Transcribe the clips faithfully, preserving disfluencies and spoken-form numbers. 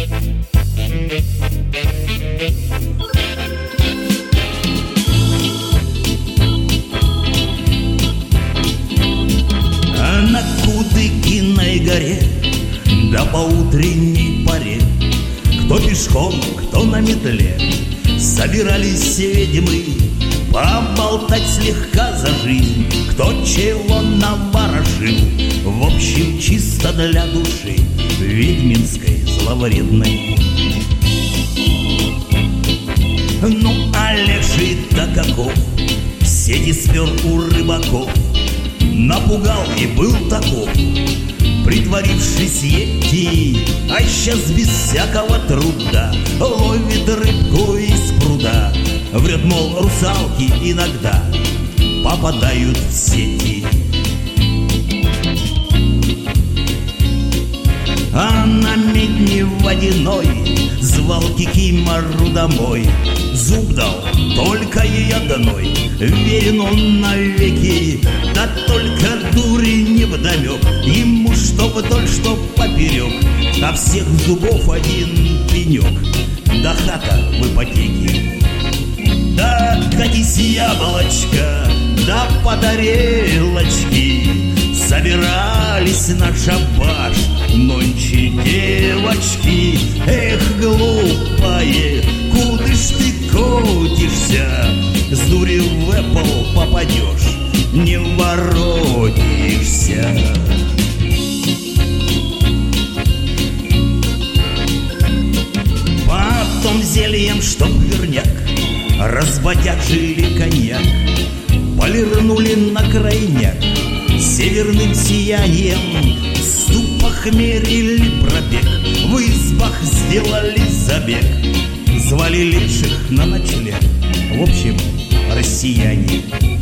А на Кудыкиной горе, да по утренней поре, кто пешком, кто на метле, собирались ведьмы поболтать слегка за жизнь, кто чего наворожил. В общем, чисто для души ведьминской зловредной. Ну, а леший-то каков, сети спер у рыбаков, напугал и был таков, притворившись йети, а сейчас без всякого труда ловит рыбку из пруда. Врет, мол, русалки иногда попадают в сети. А на медне водяной звал Кикимору домой. Зуб дал только ей одной, верен он навеки, да только дури невдомек. Ему что вдоль, что поперек, а всех зубов один пенек, да хата в ипотеке. Да катись, яблочко, да по тарелочке, собирались на шабаш нонче девочки. Эх, глупая, куда ж ты катишься? С дури в Apple попадешь, не воротишься. Потом зельем, чтоб верняк, разбодяжили коньяк, полирнули на крайняк, северным сиянием ступ похмерили пробег, в избах сделали забег, звали леших на ночлег. В общем, россияне.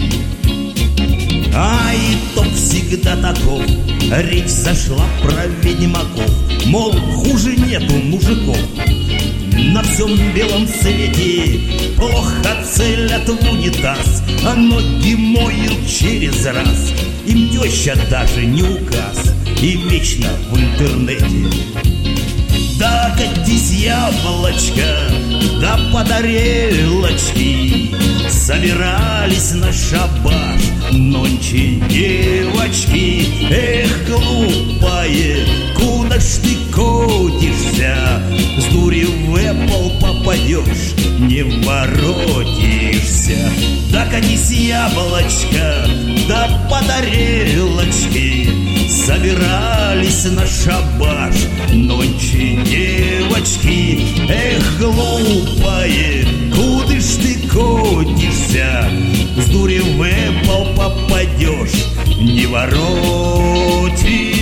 А итог всегда таков, речь зашла про ведьмаков, мол, хуже нету мужиков на всем белом свете. Плохо целят в унитаз, а ноги моют через раз. Им теща даже не указ, и вечно в интернете. Да катись, яблочко, да по тарелочке, собирались на шабаш нонче девочки. Эх, глупая, куда ж ты катишься? С дури в Apple попадешь, не воротишься. Да катись, яблочко, да по тарелочке, собирались на шабаш нонче девочки. Эх, глупая, куда ж ты катишься? С дури в Apple попадешь, не воротишься.